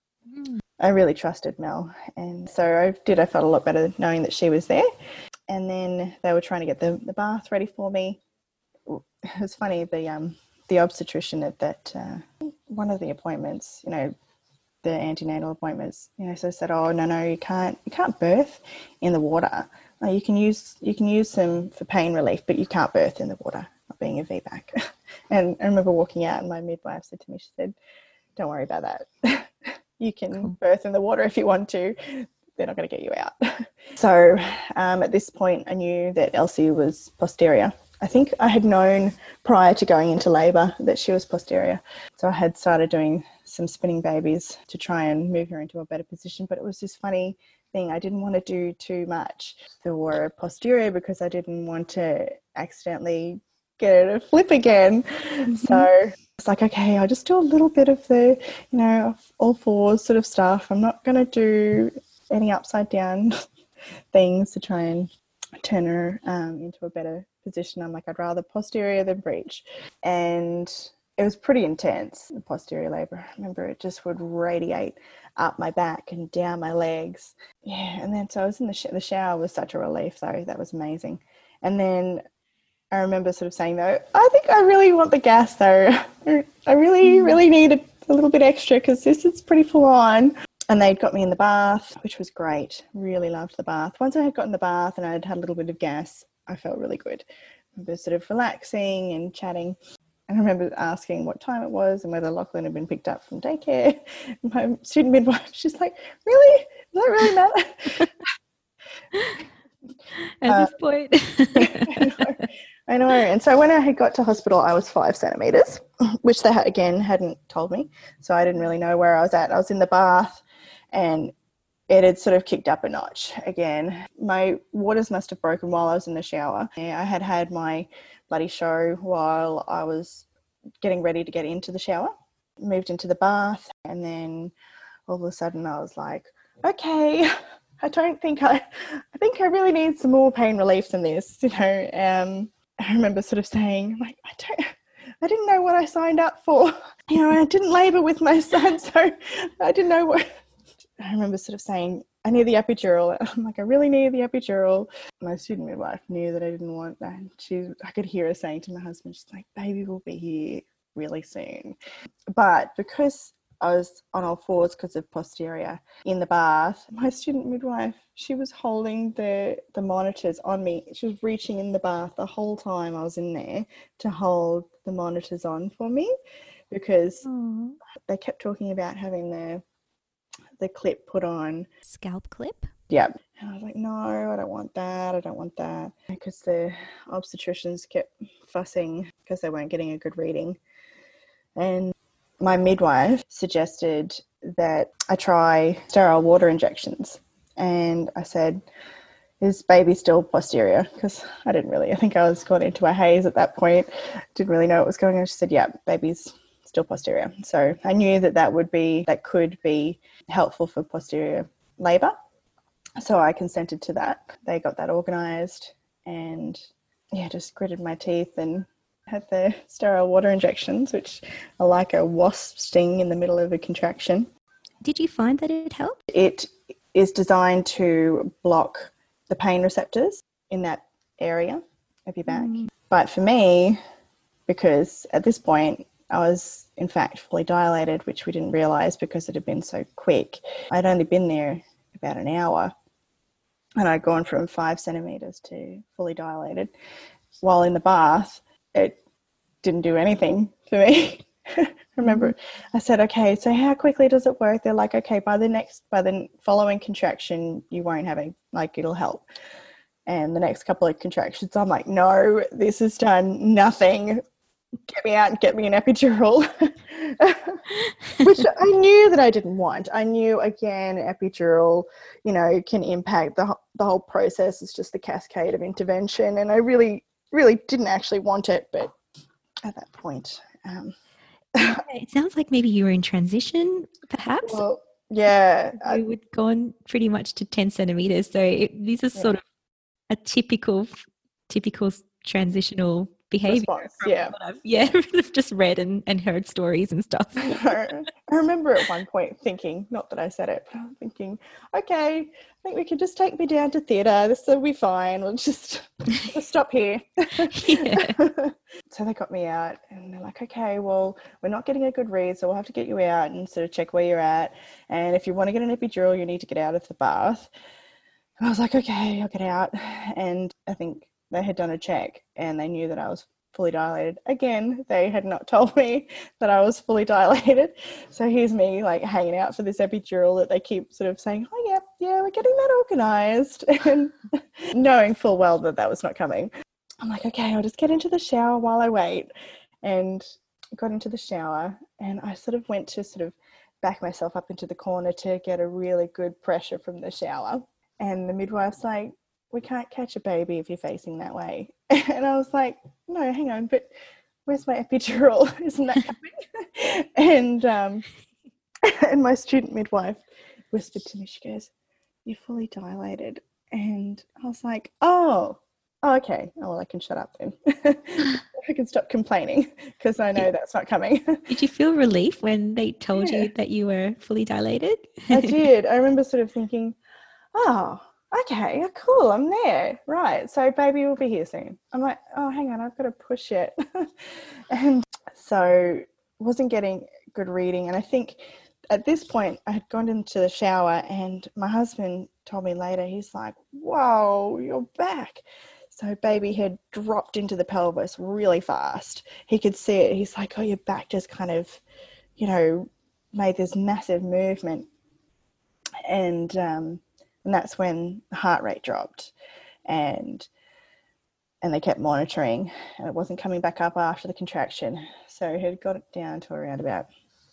I really trusted Mel, and so I felt a lot better knowing that she was there. And then they were trying to get the bath ready for me. It was funny, the the obstetrician at that one of the appointments, the antenatal appointments, so said, "Oh, no, you can't birth in the water. You can use them for pain relief, but you can't birth in the water, not being a VBAC." And I remember walking out, and my midwife said to me, she said, "Don't worry about that. You can birth in the water if you want to. They're not going to get you out." So at this point, I knew that Elsie was posterior. I think I had known prior to going into labour that she was posterior. So I had started doing some spinning babies to try and move her into a better position. But it was this funny thing. I didn't want to do too much for posterior because I didn't want to accidentally get her to flip again. Mm-hmm. So it's like, okay, I'll just do a little bit of the, all fours sort of stuff. I'm not going to do any upside down things to try and turn her into a better position. I'm like, I'd rather posterior than breech. And it was pretty intense, the posterior labour. I remember it just would radiate up my back and down my legs. Yeah, and then so I was in the shower was such a relief, though. That was amazing. And then I remember sort of saying, though, I think I really want the gas, though. I really need a little bit extra because this is pretty full on. And they'd got me in the bath, which was great. Really loved the bath. Once I had got in the bath and I'd had a little bit of gas, I felt really good. I remember sort of relaxing and chatting. And I remember asking what time it was and whether Lachlan had been picked up from daycare. My student midwife, she's like, "Really? Does that really matter?" At this point. I know. And so when I had got to hospital, I was 5 centimetres, which they, hadn't told me. So I didn't really know where I was at. I was in the bath and it had sort of kicked up a notch again. My waters must have broken while I was in the shower. I had my bloody show while I was getting ready to get into the shower. Moved into the bath, and then all of a sudden I was like, okay, I think I really need some more pain relief than this, I remember sort of saying, like, I didn't know what I signed up for. I didn't labour with my son, so I didn't know what. I remember sort of saying, I need the epidural. I'm like, I really need the epidural. My student midwife knew that I didn't want that. I could hear her saying to my husband, she's like, "Baby will be here really soon." But because I was on all fours because of posterior in the bath, my student midwife, she was holding the monitors on me. She was reaching in the bath the whole time I was in there to hold the monitors on for me because they kept talking about having the clip put on. Scalp clip? Yeah. And I was like, no, I don't want that. Because the obstetricians kept fussing because they weren't getting a good reading. And my midwife suggested that I try sterile water injections. And I said, "Is baby still posterior?" Because I think I was got into a haze at that point. Didn't really know what was going on. She said, "Yeah, baby's still posterior." So I knew that could be helpful for posterior labour. So I consented to that. They got that organised and just gritted my teeth and had the sterile water injections, which are like a wasp sting in the middle of a contraction. Did you find that it helped? It is designed to block the pain receptors in that area of your back. But for me, because at this point I was in fact fully dilated, which we didn't realise because it had been so quick. I'd only been there about an hour and I'd gone from 5 centimetres to fully dilated. While in the bath, it didn't do anything for me. I remember I said, "Okay, so how quickly does it work?" They're like, "Okay, by the following contraction, you won't have it'll help." And the next couple of contractions, I'm like, "No, this has done nothing. Get me out and get me an epidural." Which I knew that I didn't want. I knew, again, epidural, can impact the whole process. It's just the cascade of intervention. And I really, really didn't actually want it. But at that point... it sounds like maybe you were in transition, perhaps. Well, yeah. You had gone pretty much to 10 centimetres. So this is sort of a typical transitional behavior. response. From Yeah. what I've just read and heard stories and stuff. I remember at one point thinking, not that I said it, but I was thinking, okay, I think we could just take me down to theatre. This will be fine. We'll just stop here. Yeah. So they got me out and they're like, okay, well, we're not getting a good read, so we'll have to get you out and sort of check where you're at. And if you want to get an epidural, you need to get out of the bath. And I was like, okay, I'll get out. And I think they had done a check and they knew that I was fully dilated. Again, they had not told me that I was fully dilated. So here's me like hanging out for this epidural that they keep sort of saying, oh yeah, we're getting that organised. And knowing full well that that was not coming. I'm like, okay, I'll just get into the shower while I wait. And got into the shower and I sort of went to sort of back myself up into the corner to get a really good pressure from the shower. And the midwife's like, we can't catch a baby if you're facing that way. And I was like, no, hang on, but where's my epidural? Isn't that coming? And my student midwife whispered to me, she goes, you're fully dilated. And I was like, oh, okay. Oh, well, I can shut up then. I can stop complaining because I know that's not coming. Did you feel relief when they told you that you were fully dilated? I did. I remember sort of thinking, oh, okay, cool, I'm there. Right, so baby will be here soon. I'm like, oh, hang on, I've got to push it. And so wasn't getting good reading. And I think at this point I had gone into the shower and my husband told me later, he's like, whoa, you're back. So baby had dropped into the pelvis really fast. He could see it. He's like, oh, your back just kind of, made this massive movement. And that's when the heart rate dropped. And they kept monitoring and it wasn't coming back up after the contraction. So it had got it down to around about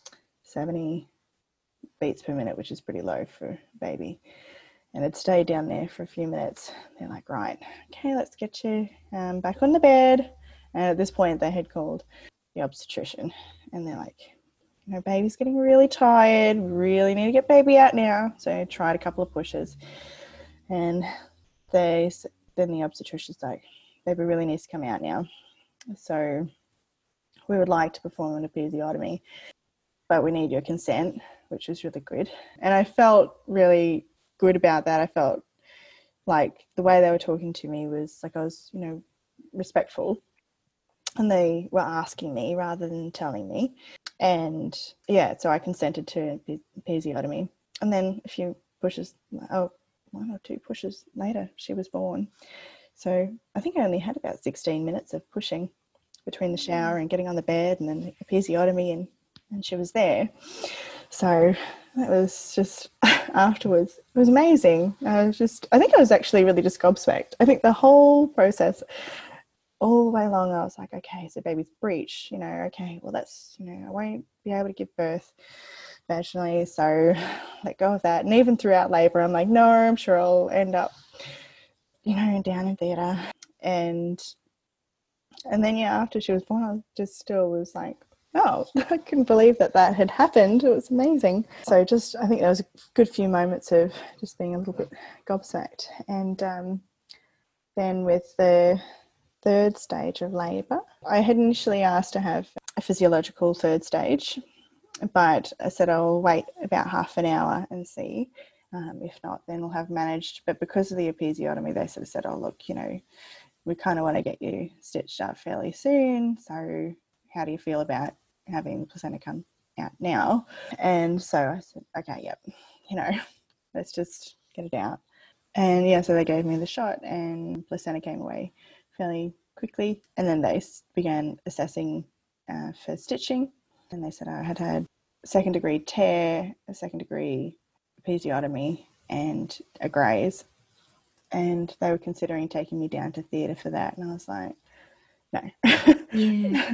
70 beats per minute, which is pretty low for a baby. And it stayed down there for a few minutes. They're like, right, okay, let's get you back on the bed. And at this point, they had called the obstetrician. And they're like, baby's getting really tired. We really need to get baby out now. So I tried a couple of pushes. And then the obstetrician's like, baby really needs to come out now. So we would like to perform an episiotomy, but we need your consent, which was really good. And I felt really good about that. I felt like the way they were talking to me was like I was, respectful, and they were asking me rather than telling me. And so I consented to episiotomy. And then a few pushes, one or two pushes later, she was born. So I think I only had about 16 minutes of pushing between the shower and getting on the bed and then episiotomy, and she was there. So that was just, afterwards, it was amazing. I think I was actually really just gobsmacked. I think the whole process, all the way along, I was like, okay, so baby's breech, okay, well that's, I won't be able to give birth vaginally, so let go of that. And even throughout labour, I'm like, no, I'm sure I'll end up, down in theatre. And then, after she was born, I just still was like, oh, I couldn't believe that had happened. It was amazing. So I think there was a good few moments of just being a little bit gobsmacked. And then with the third stage of labour, I had initially asked to have a physiological third stage, but I said I'll wait about half an hour and see. If not, then we'll have managed. But because of the episiotomy, they sort of said, oh, look, we kind of want to get you stitched up fairly soon. So how do you feel about having the placenta come out now? And so I said, okay, yep, let's just get it out. And so they gave me the shot and placenta came away fairly quickly. And then they began assessing for stitching. And they said I had a second-degree tear, a second-degree episiotomy and a graze. And they were considering taking me down to theatre for that. And I was like, no. Yeah.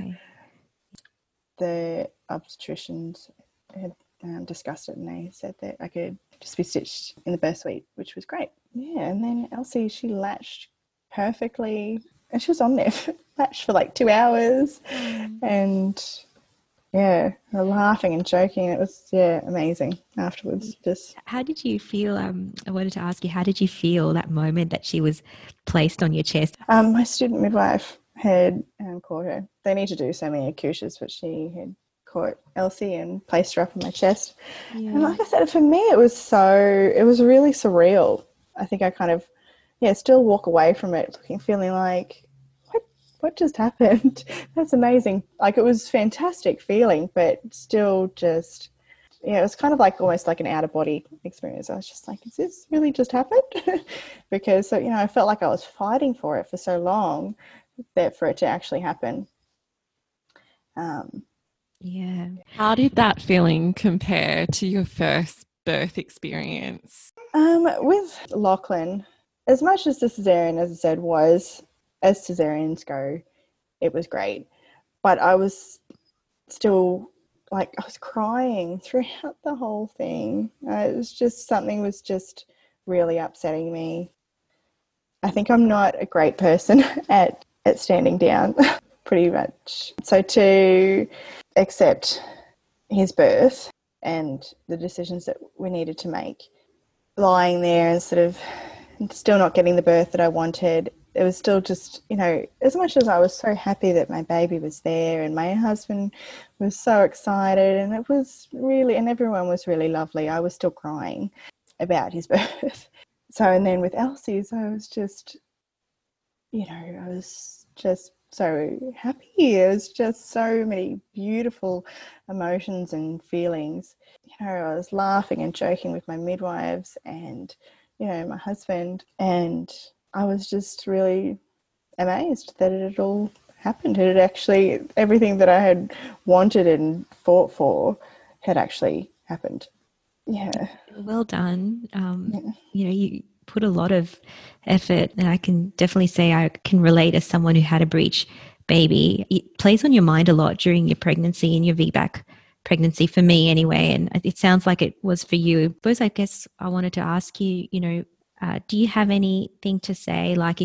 The obstetricians had discussed it and they said that I could just be stitched in the birth suite, which was great. Yeah, and then Elsie, she latched perfectly and she was on there, latched for like 2 hours. And laughing and joking. It was, amazing afterwards. Just how did you feel? I wanted to ask you, how did you feel that moment that she was placed on your chest? My student midwife had caught her. They need to do so many accouchures, but she had caught Elsie and placed her up on my chest. Yeah. And like I said, for me, it was really surreal. I think I kind of, still walk away from it feeling like, what just happened? That's amazing. Like, it was fantastic feeling, but still just, it was kind of like almost like an out of body experience. I was just like, is this really just happened? Because, I felt like I was fighting for it for so long that for it to actually happen. Yeah. How did that feeling compare to your first birth experience? With Lachlan, as much as the cesarean, as I said, was, as cesareans go, it was great. But I was still, I was crying throughout the whole thing. It was just, something was just really upsetting me. I think I'm not a great person at standing down, pretty much. So to accept his birth and the decisions that we needed to make, lying there and sort of still not getting the birth that I wanted, it was still just, as much as I was so happy that my baby was there and my husband was so excited and it was really, and everyone was really lovely, I was still crying about his birth. So, and then with Elsie's, I was just, I was just so happy. It was just so many beautiful emotions and feelings. I was laughing and joking with my midwives and, my husband, and I was just really amazed that it had all happened. It had actually, everything that I had wanted and fought for had actually happened. Yeah. Well done. You put a lot of effort, and I can definitely say I can relate as someone who had a breech baby. It plays on your mind a lot during your pregnancy and your VBAC pregnancy, for me anyway, and it sounds like it was for you. But I guess I wanted to ask you, do you have anything to say, like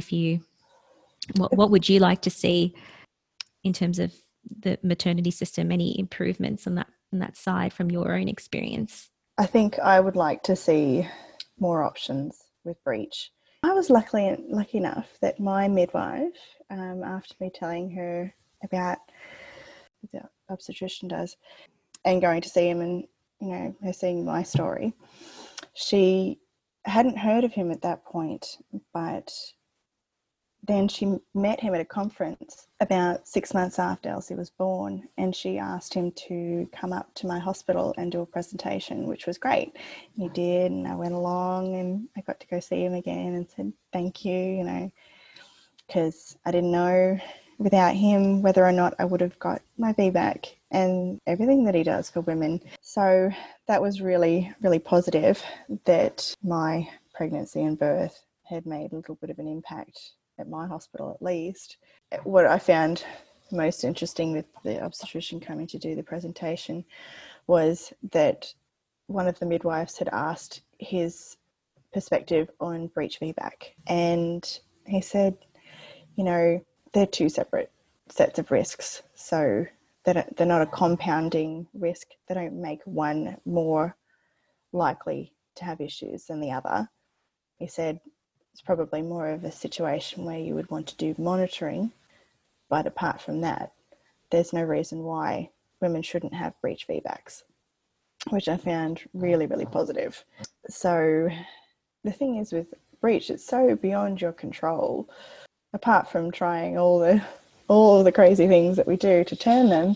what would you like to see in terms of the maternity system, any improvements on that side from your own experience? I think I would like to see more options with breech. I was lucky enough that my midwife, after me telling her about what the obstetrician does and going to see him and, her seeing my story, she hadn't heard of him at that point, but then she met him at a conference about 6 months after Elsie was born, and she asked him to come up to my hospital and do a presentation, which was great. And he did, and I went along and I got to go see him again and said thank you, because I didn't know without him whether or not I would have got my VBAC and everything that he does for women. So that was really, really positive that my pregnancy and birth had made a little bit of an impact at my hospital, at least. What I found most interesting with the obstetrician coming to do the presentation was that one of the midwives had asked his perspective on breech VBAC, and he said, they're two separate sets of risks, so they're not a compounding risk. They don't make one more likely to have issues than the other. He said it's probably more of a situation where you would want to do monitoring, but apart from that, there's no reason why women shouldn't have breech VBACs, which I found really, really positive. So the thing is with breech, it's so beyond your control. Apart from trying all the crazy things that we do to turn them,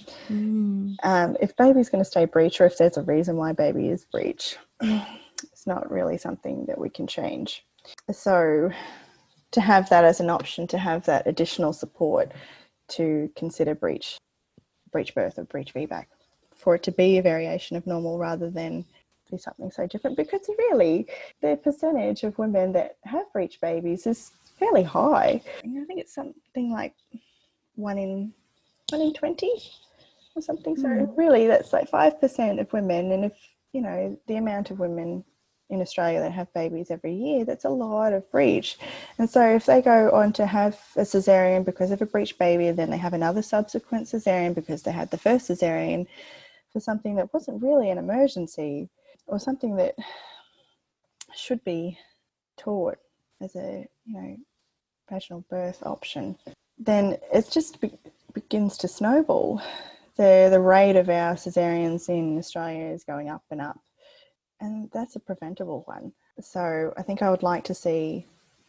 if baby's going to stay breech, or if there's a reason why baby is breech, it's not really something that we can change. So to have that as an option, to have that additional support, to consider breech birth or breech VBAC, for it to be a variation of normal rather than be something so different, because really the percentage of women that have breech babies is fairly high. I think it's something like 1 in 20 or something. So really that's like 5% of women, and if the amount of women in Australia that have babies every year, that's a lot of breech. And so if they go on to have a cesarean because of a breech baby, and then they have another subsequent cesarean because they had the first cesarean for something that wasn't really an emergency, or something that should be taught as a vaginal birth option, then it just begins to snowball. The rate of our caesareans in Australia is going up and up, and that's a preventable one. So I think I would like to see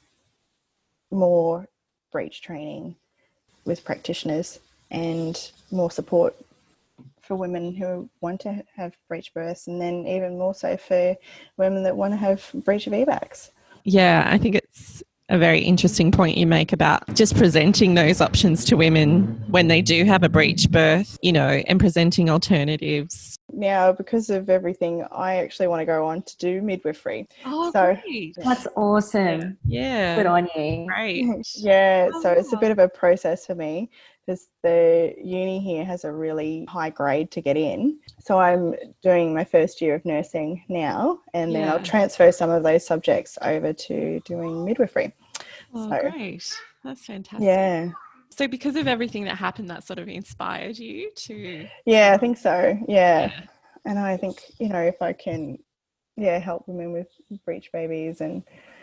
more breech training with practitioners and more support for women who want to have breech births, and then even more so for women that want to have breech VBACs. Yeah, I think it's a very interesting point you make about just presenting those options to women when they do have a breech birth, you know, and presenting alternatives. Now, because of everything, I actually want to go on to do midwifery. Oh, so great. That's awesome. Yeah. Good on you. Great. Yeah, so it's a Oh. bit of a process for me because the uni here has a really high grade to get in. So I'm doing my first year of nursing now, and then I'll transfer some of those subjects over to doing midwifery. Oh, So, great. That's fantastic. Yeah. So because of everything that happened, that sort of inspired you to... Yeah, I think so. Yeah. And I think, you know, if I can, help women with breech babies and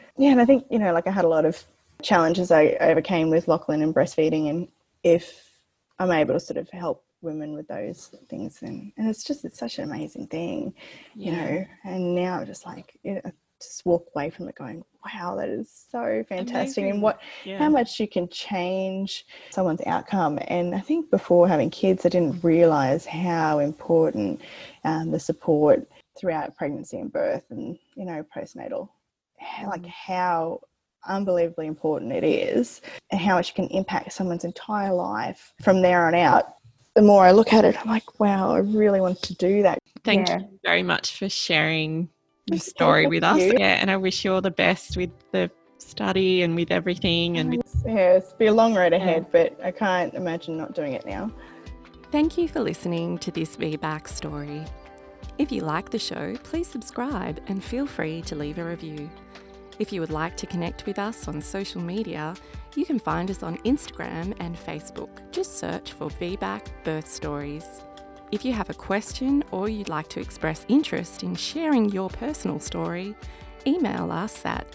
I think, you know, like I had a lot of challenges I overcame with Lachlan and breastfeeding, and if I'm able to sort of help women with those things, and it's such an amazing thing, you know, and now I'm just like, just walk away from it going, wow, that is so fantastic. Amazing. And how much you can change someone's outcome. And I think before having kids, I didn't realise how important the support throughout pregnancy and birth and, you know, postnatal, like how unbelievably important it is and how much it can impact someone's entire life from there on out. The more I look at it, I'm like, wow, I really want to do that. Thank you very much for sharing your story with us. Yeah, and I wish you all the best with the study and with everything. And it's be a long road ahead, but I can't imagine not doing it now. Thank you for listening to this VBAC story. If you like the show, please subscribe and feel free to leave a review. If you would like to connect with us on social media, you can find us on Instagram and Facebook. Just search for VBAC Birth Stories. If you have a question or you'd like to express interest in sharing your personal story, email us at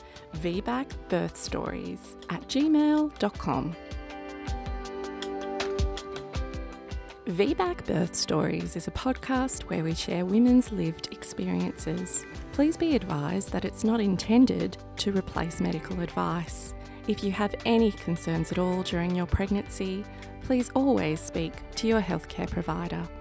vbacbirthstories@gmail.com. VBAC Birth Stories is a podcast where we share women's lived experiences. Please be advised that it's not intended to replace medical advice. If you have any concerns at all during your pregnancy, please always speak to your healthcare provider.